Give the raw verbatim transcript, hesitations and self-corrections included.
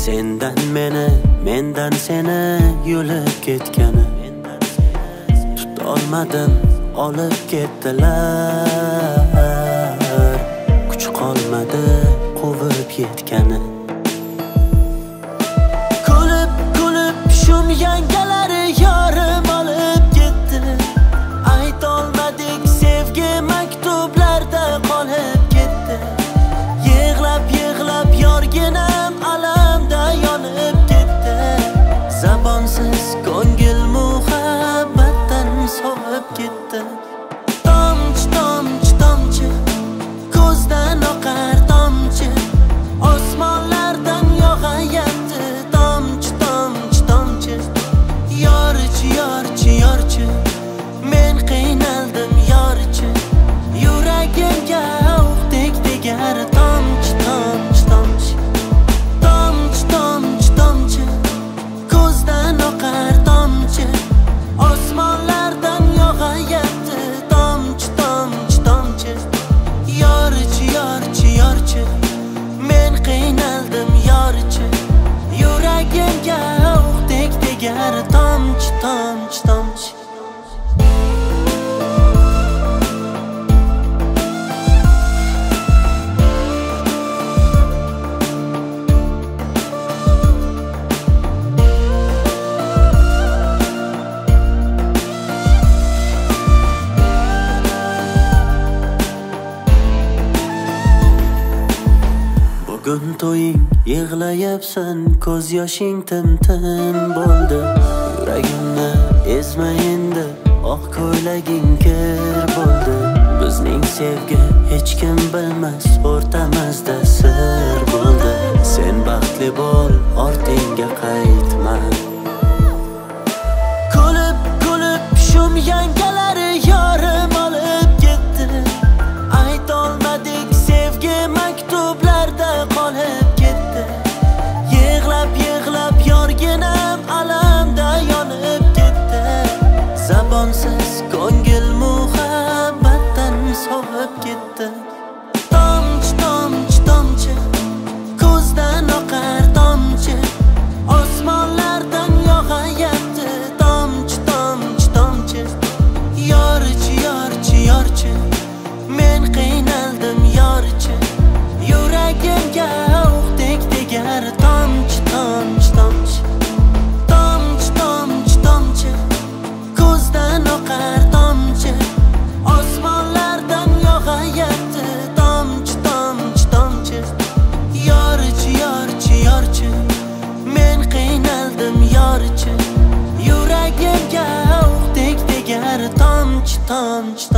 Sendan meni, mendan seni yulib ketgani, tutolmadim, olib ketdilar. Kuch qolmadi quvib yetgani. Kulib, kulib shum yangalari yorim olib ketdi. Aytolmadik sevgi maktublarda qolib ketdi. Yig'lab, yig'lab yorginam alamda yonib ketdi. Zabonsiz ko'ngil muhabbatdan sovib ketdi. Tomchi, tomchi, tomchi, ko'zdan oqar tomchi, osmonlardan yog'ayapti. Tomchi, tomchi, tomchi, yorchi, yorchi, yorchi, men qiynaldim yorchi. Yuragimga o'qdek tegar. Tomchi, tomchi, tomchi, tomchi, tomchi, tomchi, ko'zdan oqar tomchi, osmonlardan yog'ayapti. Tomchi, tomchi, tomchi, yorchi, yorchi, yorchi, men qiynaldim yorchi. Yuragimga o'qdek tegar. Tomchi, tomchi, tomchi. Bugun to'ying, yig'layapsan, ko'z yoshing tim-tim bo'ldi. Yuragimni ezma endi, oq ko'ylaging kir bo'ldi. Bizning sevgi hech kim bilmas, o'rtamizda sir bo'ldi. Sen baxtli bo'l, ortingga qaytma. Kulib, kulib shum yangalari yorim olib ketdi. Aytolmadik sevgi maktublarda qolib ketdi. Yig'lab, yig'lab yorginam alamda yonib ketdi. Zabonsiz ko'ngil muhabbatdan sovib ketdi. Tomchi, tomchi, tomchi, ko'zdan oqar tomchi, osmonlardan yog'ayapti. Tomchi, tomchi, tomchi, yorchi, yorchi, yorchi, men qiynaldim yorchi. Yuragimga o'qdek tegar. Tomchi, tomchi, tomchi, tomchi, tomchi, tomchi, ko'zdan oqar tomchi, osmonlardan yog'ayapti. Tomchi, tomchi, tomchi, yorchi, yorchi, yorchi, men qiynaldim yorchi. Yuragimga o'qdek tegar. Tomchi, tomchi,